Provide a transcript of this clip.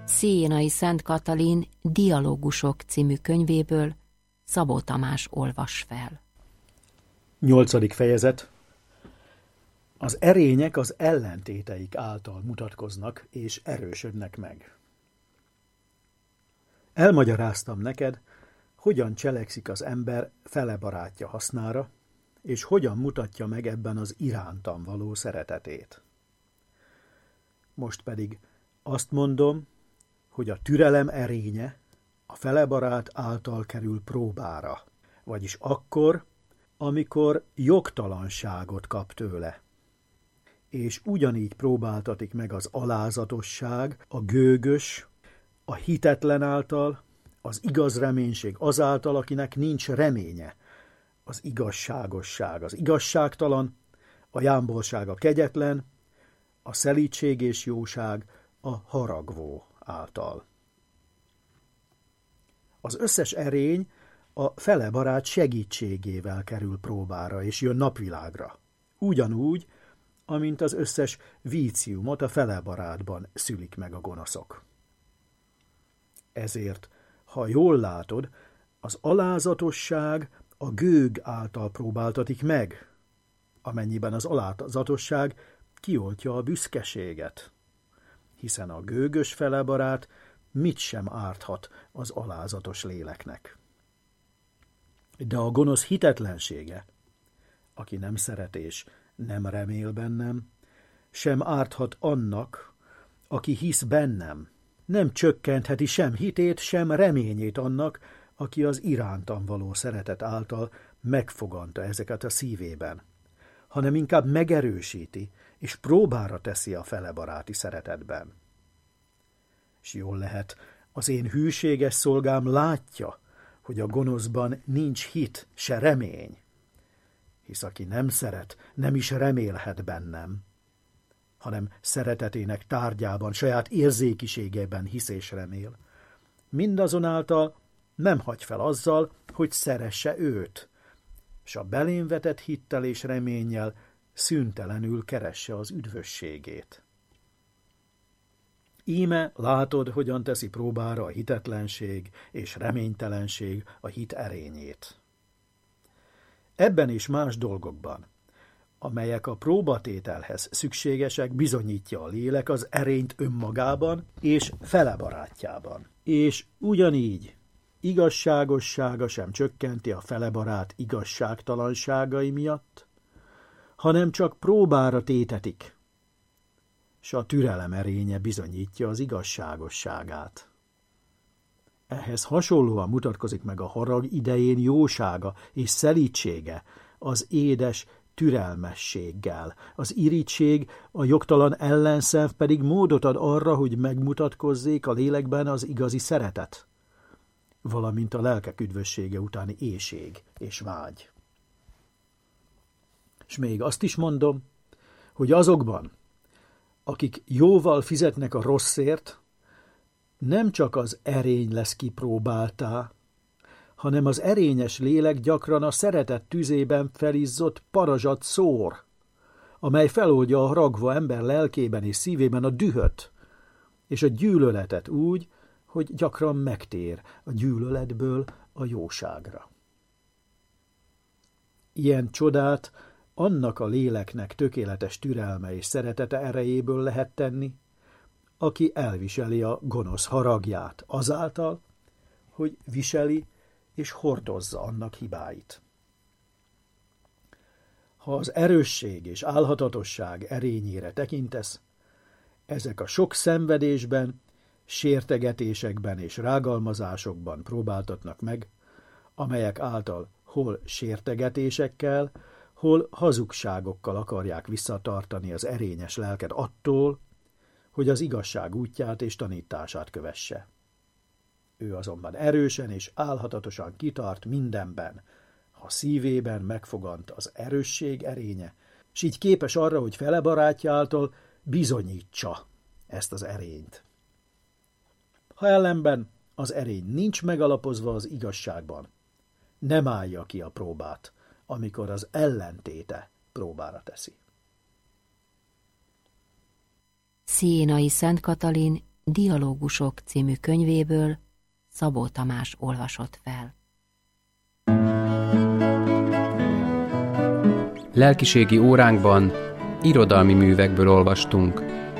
Sziénai Szent Katalin Dialógusok című könyvéből Szabó Tamás olvas fel. 8. fejezet. Az erények az ellentéteik által mutatkoznak és erősödnek meg. Elmagyaráztam neked, hogyan cselekszik az ember fele barátja hasznára, és hogyan mutatja meg ebben az irántam való szeretetét. Most pedig azt mondom, hogy a türelem erénye a fele barát által kerül próbára, vagyis akkor, amikor jogtalanságot kap tőle. És ugyanígy próbáltatik meg az alázatosság, a gőgös, a hitetlen által, az igaz reménység azáltal, akinek nincs reménye, az igazságosság, az igazságtalan, a jámbolság a kegyetlen, a szelídség és jóság a haragvó által. Az összes erény a fele barát segítségével kerül próbára és jön napvilágra. Ugyanúgy, amint az összes víciumot a fele barátban szülik meg a gonoszok. Ezért, ha jól látod, az alázatosság a gőg által próbáltatik meg, amennyiben az alázatosság kioltja a büszkeséget, hiszen a gőgös felebarát mit sem árthat az alázatos léleknek. De a gonosz hitetlensége, aki nem szeret és nem remél bennem, sem árthat annak, aki hisz bennem, nem csökkentheti sem hitét, sem reményét annak, aki az irántam való szeretet által megfoganta ezeket a szívében, hanem inkább megerősíti és próbára teszi a felebaráti szeretetben. És jól lehet, az én hűséges szolgám látja, hogy a gonoszban nincs hit, se remény, hisz aki nem szeret, nem is remélhet bennem, hanem szeretetének tárgyában, saját érzékiségében hisz és remél. Mindazonáltal nem hagy fel azzal, hogy szeresse őt, s a belém vetett hittel és reménnyel szüntelenül keresse az üdvösségét. Íme látod, hogyan teszi próbára a hitetlenség és reménytelenség a hit erényét. Ebben és más dolgokban, amelyek a próbatételhez szükségesek, bizonyítja a lélek az erényt önmagában és felebarátjában. És ugyanígy igazságossága sem csökkenti a felebarát igazságtalanságai miatt, hanem csak próbára tétetik, s a türelem erénye bizonyítja az igazságosságát. Ehhez hasonlóan mutatkozik meg a harag idején jósága és szelídsége az édes türelmességgel. Az irigység, a jogtalan ellenszenv pedig módot ad arra, hogy megmutatkozzék a lélekben az igazi szeretet, valamint a lelkek üdvössége utáni éhség és vágy. És még azt is mondom, hogy azokban, akik jóval fizetnek a rosszért, nem csak az erény lesz kipróbáltá, hanem az erényes lélek gyakran a szeretet tüzében felizzott parazsat szór, amely feloldja a haragva ember lelkében és szívében a dühöt és a gyűlöletet úgy, hogy gyakran megtér a gyűlöletből a jóságra. Ilyen csodát annak a léleknek tökéletes türelme és szeretete erejéből lehet tenni, aki elviseli a gonosz haragját azáltal, hogy viseli és hordozza annak hibáit. Ha az erősség és álhatatosság erényére tekintesz, ezek a sok szenvedésben, sértegetésekben és rágalmazásokban próbáltatnak meg, amelyek által hol sértegetésekkel, hol hazugságokkal akarják visszatartani az erényes lelked attól, hogy az igazság útját és tanítását kövesse. Ő azonban erősen és álhatatosan kitart mindenben, ha szívében megfogant az erősség erénye, s így képes arra, hogy fele barátja által bizonyítsa ezt az erényt. Ha ellenben az erény nincs megalapozva az igazságban, nem állja ki a próbát, amikor az ellentéte próbára teszi. Sziénai Szent Katalin Dialógusok című könyvéből Szabó Tamás olvasott fel. Lelkiségi óránkban irodalmi művekből olvastunk.